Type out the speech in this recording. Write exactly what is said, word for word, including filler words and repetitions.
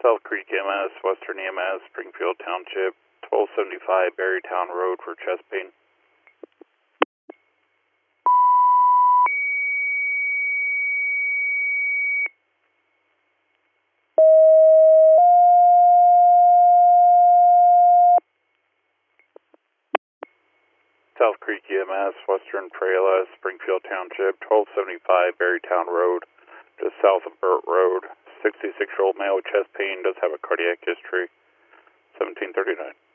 South Creek E M S, Western E M S, Springfield Township, twelve seventy-five Berrytown Road for chest pain. South Creek E M S, Western Prairie, Springfield Township, twelve seventy-five Berrytown Road, just south of Burt Road. sixty-six-year-old male with chest pain, does have a cardiac history. seventeen thirty-nine.